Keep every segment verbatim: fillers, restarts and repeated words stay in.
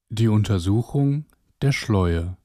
Die Untersuchung der Schleue.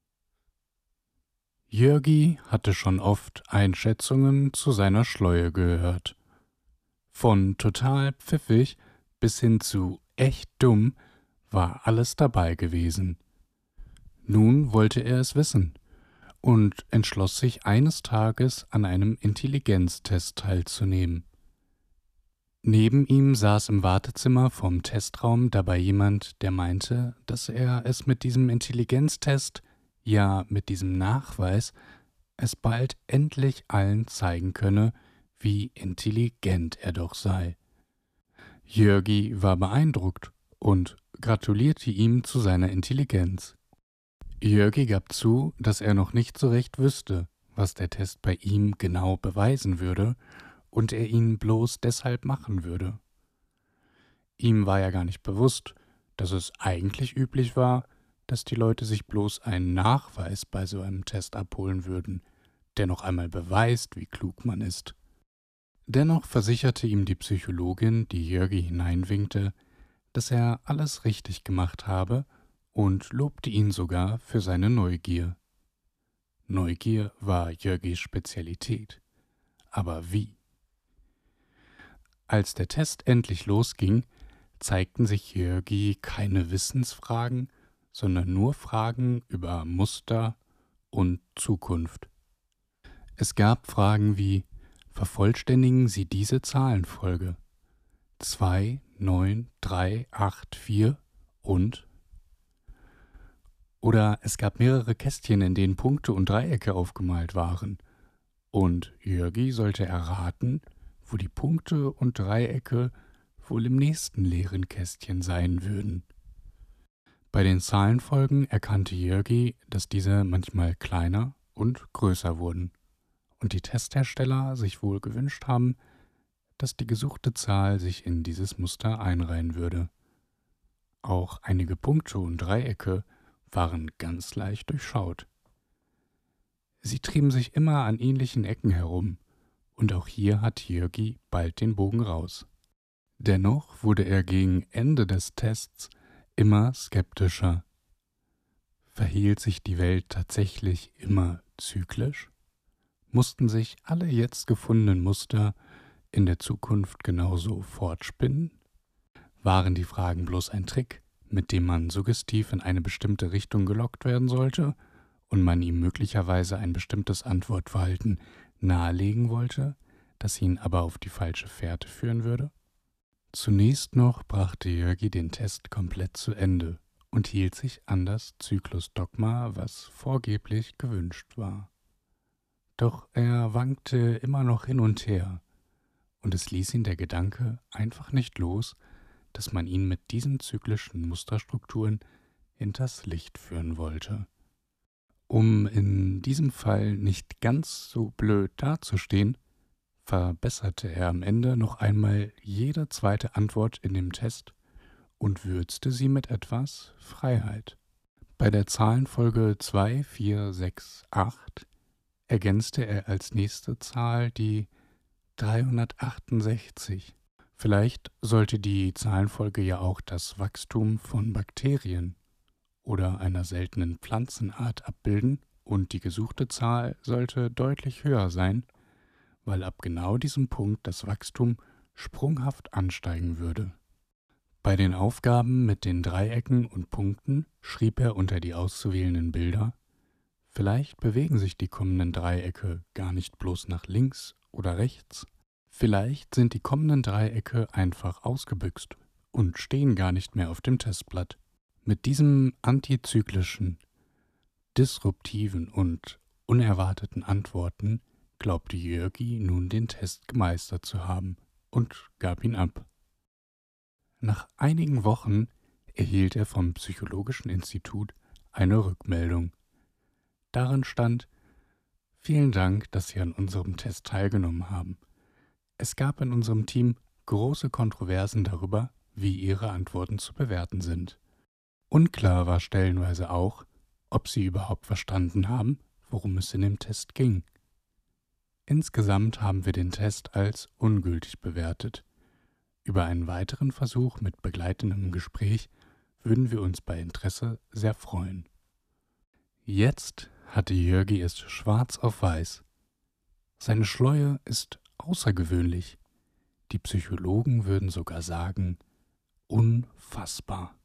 Jörgi hatte schon oft Einschätzungen zu seiner Schleue gehört. Von total pfiffig bis hin zu echt dumm war alles dabei gewesen. Nun wollte er es wissen und entschloss sich eines Tages an einem Intelligenztest teilzunehmen. Neben ihm saß im Wartezimmer vom Testraum dabei jemand, der meinte, dass er es mit diesem Intelligenztest, ja mit diesem Nachweis, es bald endlich allen zeigen könne, wie intelligent er doch sei. Jörgi war beeindruckt und gratulierte ihm zu seiner Intelligenz. Jörgi gab zu, dass er noch nicht so recht wüsste, was der Test bei ihm genau beweisen würde und er ihn bloß deshalb machen würde. Ihm war ja gar nicht bewusst, dass es eigentlich üblich war, dass die Leute sich bloß einen Nachweis bei so einem Test abholen würden, der noch einmal beweist, wie klug man ist. Dennoch versicherte ihm die Psychologin, die Jörgi hineinwinkte, dass er alles richtig gemacht habe und lobte ihn sogar für seine Neugier. Neugier war Jörgis Spezialität. Aber wie? Als der Test endlich losging, zeigten sich Jörgi keine Wissensfragen, sondern nur Fragen über Muster und Zukunft. Es gab Fragen wie: Vervollständigen Sie diese Zahlenfolge zwei, neun, drei, acht, vier und? Oder es gab mehrere Kästchen, in denen Punkte und Dreiecke aufgemalt waren, und Jörgi sollte erraten, wo die Punkte und Dreiecke wohl im nächsten leeren Kästchen sein würden. Bei den Zahlenfolgen erkannte Jörgi, dass diese manchmal kleiner und größer wurden und die Testhersteller sich wohl gewünscht haben, dass die gesuchte Zahl sich in dieses Muster einreihen würde. Auch einige Punkte und Dreiecke waren ganz leicht durchschaut. Sie trieben sich immer an ähnlichen Ecken herum, und auch hier hat Jörgi bald den Bogen raus. Dennoch wurde er gegen Ende des Tests immer skeptischer. Verhielt sich die Welt tatsächlich immer zyklisch? Mussten sich alle jetzt gefundenen Muster in der Zukunft genauso fortspinnen? Waren die Fragen bloß ein Trick, mit dem man suggestiv in eine bestimmte Richtung gelockt werden sollte und man ihm möglicherweise ein bestimmtes Antwortverhalten nahelegen wollte, das ihn aber auf die falsche Fährte führen würde? Zunächst noch brachte Jörgi den Test komplett zu Ende und hielt sich an das Zyklusdogma, was vorgeblich gewünscht war. Doch er wankte immer noch hin und her, und es ließ ihn der Gedanke einfach nicht los, dass man ihn mit diesen zyklischen Musterstrukturen hinters Licht führen wollte. Um in diesem Fall nicht ganz so blöd dazustehen, verbesserte er am Ende noch einmal jede zweite Antwort in dem Test und würzte sie mit etwas Freiheit. Bei der Zahlenfolge zwei, vier, sechs, acht ergänzte er als nächste Zahl die dreihundertachtundsechzig. Vielleicht sollte die Zahlenfolge ja auch das Wachstum von Bakterien oder einer seltenen Pflanzenart abbilden, und die gesuchte Zahl sollte deutlich höher sein, weil ab genau diesem Punkt das Wachstum sprunghaft ansteigen würde. Bei den Aufgaben mit den Dreiecken und Punkten schrieb er unter die auszuwählenden Bilder: Vielleicht bewegen sich die kommenden Dreiecke gar nicht bloß nach links oder rechts, vielleicht sind die kommenden Dreiecke einfach ausgebüxt und stehen gar nicht mehr auf dem Testblatt. Mit diesem antizyklischen, disruptiven und unerwarteten Antworten glaubte Jörgi nun den Test gemeistert zu haben und gab ihn ab. Nach einigen Wochen erhielt er vom Psychologischen Institut eine Rückmeldung. Darin stand: Vielen Dank, dass Sie an unserem Test teilgenommen haben. Es gab in unserem Team große Kontroversen darüber, wie Ihre Antworten zu bewerten sind. Unklar war stellenweise auch, ob Sie überhaupt verstanden haben, worum es in dem Test ging. Insgesamt haben wir den Test als ungültig bewertet. Über einen weiteren Versuch mit begleitendem Gespräch würden wir uns bei Interesse sehr freuen. Jetzt hatte Jörgi es schwarz auf weiß. Seine Schleue ist außergewöhnlich. Die Psychologen würden sogar sagen, unfassbar.